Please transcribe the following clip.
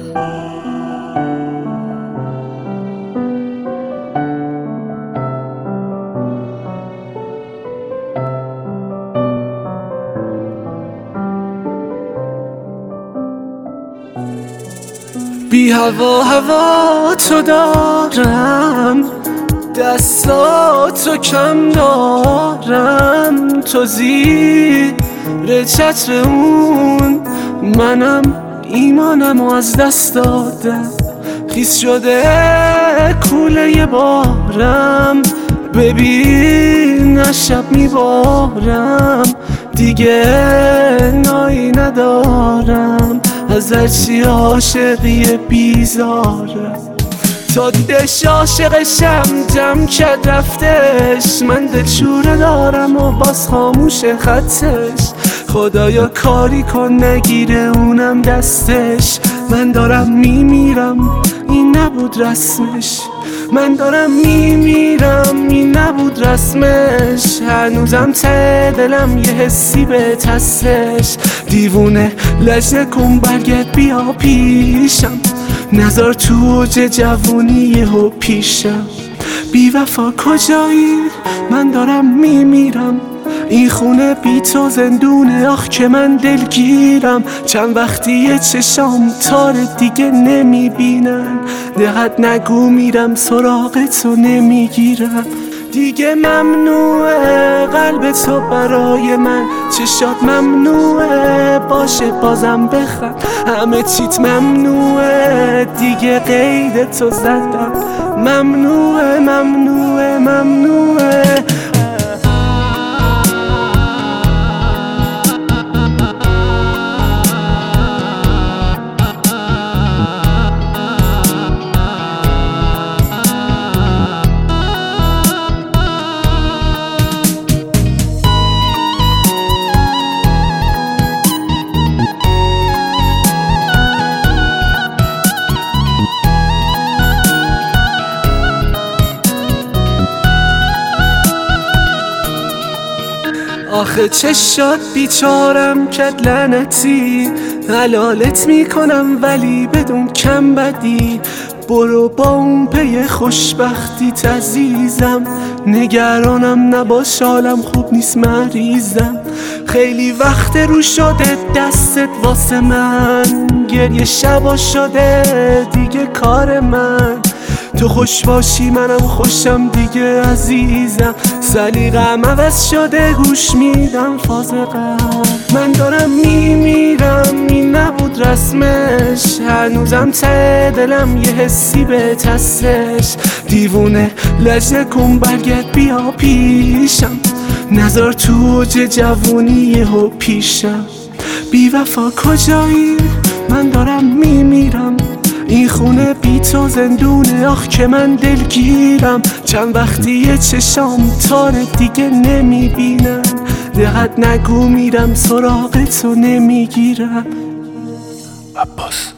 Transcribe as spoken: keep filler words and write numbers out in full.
بی هوا هوا تو دارم، دستاتو کم دارم، تو زیر چتر اون منم ایمانم و از دست دادم. خیس شده کوله بارم، ببین شب میبارم، دیگه نایی ندارم، از هرچی عاشقی بیزارم. تا دیدش عاشقشم جمع کرد رفتش، من دلشوره دارم و باز خاموش خطش. خدایا کاری کن نگیره اونم دستش، من دارم میمیرم این نبود رسمش، من دارم میمیرم این نبود رسمش. هنوزم ته دلم یه حسی به هستش، دیوونه لج نکن برگرد بیا پیشم، نظر تو اوج جوونی یهو پیشم. بی وفا کجایی؟ من دارم میمیرم، این خونه بی تو زندونه، آخ که من دلگیرم. چند وقتیه چشام تار دیگه نمیبینن، دقت نگو میرم سراغ تو نمیگیرم. دیگه ممنوعه قلب تو برای من، چشات ممنوعه باشه بازم بخند، همه چیت ممنوعه دیگه قید تو زدم. ممنوعه ممنوعه ممنوعه. آخه چشات بیچارم کد لعنتی، حلالت میکنم ولی بدون کم بدی. برو با اون پی خوشبختی عزیزم، نگرانم نباش حالم خوب نیست مریضم. خیلی وقت رو شده دستت واسه من، گریه شبا شده دیگه کار من. تو خوش باشی منم خوشم دیگه عزیزم، سلیقه‌ام عوض شده گوش میدم فازقم. من دارم میمیرم این نبود رسمش، هنوزم ته دلم یه حسی به هستش. دیوونه لج نکن برگرد بیا پیشم، نظر تو اوج جوونی یهو پیشم. بی وفا کجایی؟ من دارم میمیرم، این خونه بی تو زندونه، آخ که من دلگیرم. چند وقتیه چشام تار دیگه نمیبینن، دقت نگو میرم سراغ تو نمیگیرم. عباس